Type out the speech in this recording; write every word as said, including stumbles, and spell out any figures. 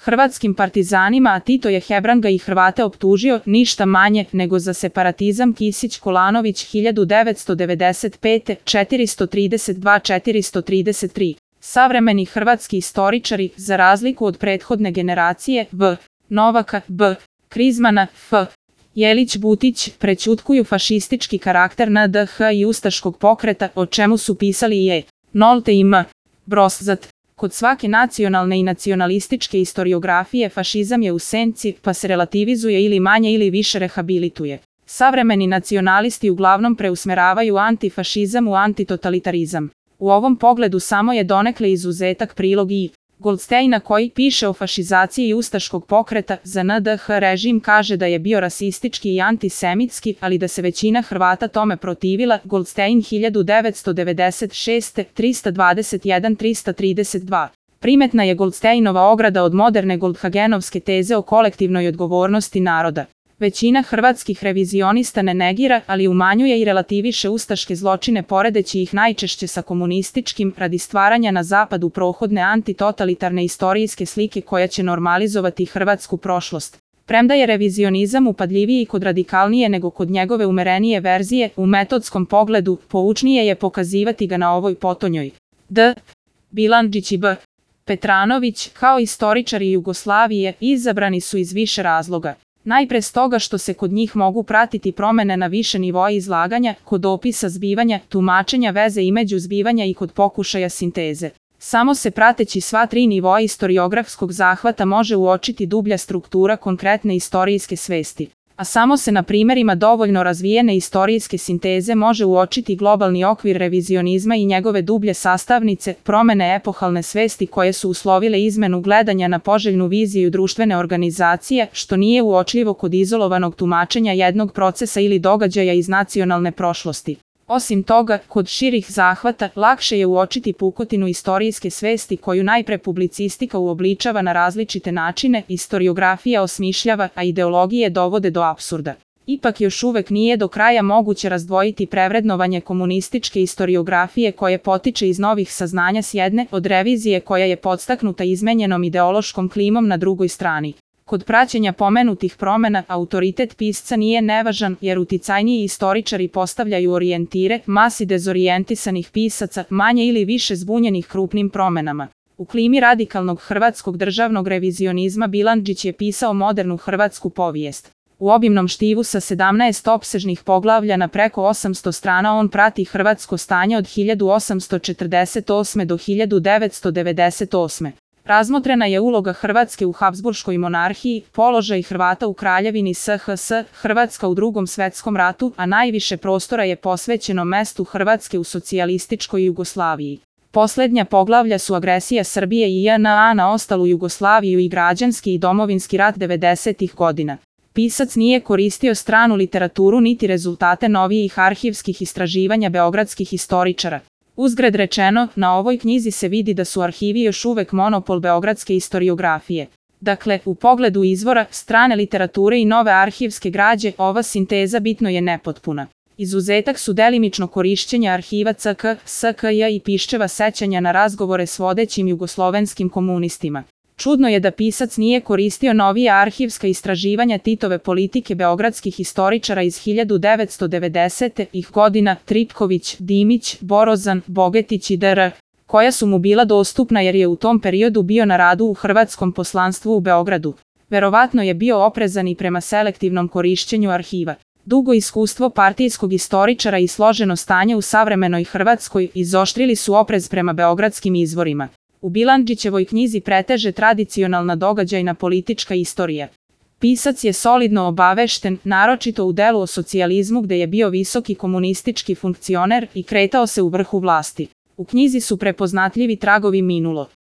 hrvatskim partizanima, a Tito je Hebranga i Hrvate optužio ništa manje nego za separatizam. Kisić Kolanović hiljadu devetsto devedeset pete. četiristo trideset dva do četiristo trideset tri. Savremeni hrvatski istoričari, za razliku od prethodne generacije, B. Novaka, B. Krizmana, F. Jelić Butić, prećutkuju fašistički karakter N D H i ustaškog pokreta, o čemu su pisali i E. Nolte i M. Brostzat. Kod svake nacionalne i nacionalističke istoriografije fašizam je u senci, pa se relativizuje ili manje ili više rehabilituje. Savremeni nacionalisti uglavnom preusmeravaju antifašizam u antitotalitarizam. U ovom pogledu samo je donekle izuzetak prilog I. Goldsteina koji piše o fašizaciji ustaškog pokreta. Za N D H režim kaže da je bio rasistički i antisemitski, ali da se većina Hrvata tome protivila. Goldstein hiljadu devetsto devedeset šeste. trista dvadeset jedan do trista trideset dva. Primetna je Goldsteinova ograda od moderne Goldhagenovske teze o kolektivnoj odgovornosti naroda. Većina hrvatskih revizionista ne negira, ali umanjuje i relativiše ustaške zločine poredeći ih najčešće sa komunističkim, radi stvaranja na zapadu prohodne antitotalitarne istorijske slike koja će normalizovati hrvatsku prošlost. Premda je revizionizam upadljiviji kod radikalnije nego kod njegove umerenije verzije, u metodskom pogledu poučnije je pokazivati ga na ovoj potonjoj. D. Bilandžić i B. Petranović, kao istoričari Jugoslavije, izabrani su iz više razloga. Najpre stoga što se kod njih mogu pratiti promene na više nivoa izlaganja, kod opisa zbivanja, tumačenja veze između zbivanja i kod pokušaja sinteze. Samo se prateći sva tri nivoa istoriografskog zahvata može uočiti dublja struktura konkretne istorijske svesti. A samo se na primjerima dovoljno razvijene istorijske sinteze može uočiti globalni okvir revizionizma i njegove dublje sastavnice, promene epohalne svesti koje su uslovile izmenu gledanja na poželjnu viziju društvene organizacije, što nije uočljivo kod izolovanog tumačenja jednog procesa ili događaja iz nacionalne prošlosti. Osim toga, kod širih zahvata, lakše je uočiti pukotinu istorijske svesti koju najpre publicistika uobličava na različite načine, istoriografija osmišljava, a ideologije dovode do apsurda. Ipak još uvek nije do kraja moguće razdvojiti prevrednovanje komunističke istoriografije koje potiče iz novih saznanja s jedne, od revizije koja je podstaknuta izmenjenom ideološkom klimom na drugoj strani. Kod praćenja pomenutih promena, autoritet pisca nije nevažan jer uticajniji istoričari postavljaju orijentire, masi dezorijentisanih pisaca, manje ili više zbunjenih krupnim promenama. U klimi radikalnog hrvatskog državnog revizionizma Bilandžić je pisao modernu hrvatsku povijest. U obimnom štivu sa sedamnaest opsežnih poglavlja na preko osamsto strana on prati hrvatsko stanje od hiljadu osamsto četrdeset osme do hiljadu devetsto devedeset osme. Razmotrena je uloga Hrvatske u Habsburškoj monarhiji, položaj Hrvata u kraljevini S H S, Hrvatska u Drugom svetskom ratu, a najviše prostora je posvećeno mestu Hrvatske u socijalističkoj Jugoslaviji. Poslednja poglavlja su agresija Srbije i J N A na ostalu Jugoslaviju i građanski i domovinski rat devedesetih godina. Pisac nije koristio stranu literaturu niti rezultate novijih arhivskih istraživanja beogradskih istoričara. Uzgred rečeno, na ovoj knjizi se vidi da su arhivi još uvek monopol beogradske istoriografije. Dakle, u pogledu izvora, strane literature i nove arhivske građe, ova sinteza bitno je nepotpuna. Izuzetak su delimično korišćenja arhiva C K, S K J i Piščeva sećanja na razgovore s vodećim jugoslovenskim komunistima. Čudno je da pisac nije koristio novija arhivska istraživanja Titove politike beogradskih istoričara iz hiljadu devetsto devedesetih godina, Tripković, Dimić, Borozan, Bogetić i dr. koja su mu bila dostupna jer je u tom periodu bio na radu u hrvatskom poslanstvu u Beogradu. Verovatno je bio oprezan i prema selektivnom korišćenju arhiva. Dugo iskustvo partijskog istoričara i složeno stanje u savremenoj Hrvatskoj izoštrili su oprez prema beogradskim izvorima. U Bilandžićevoj knjizi preteže tradicionalna događajna politička istorija. Pisac je solidno obavešten, naročito u delu o socijalizmu gde je bio visoki komunistički funkcioner i kretao se u vrhu vlasti. U knjizi su prepoznatljivi tragovi minulog.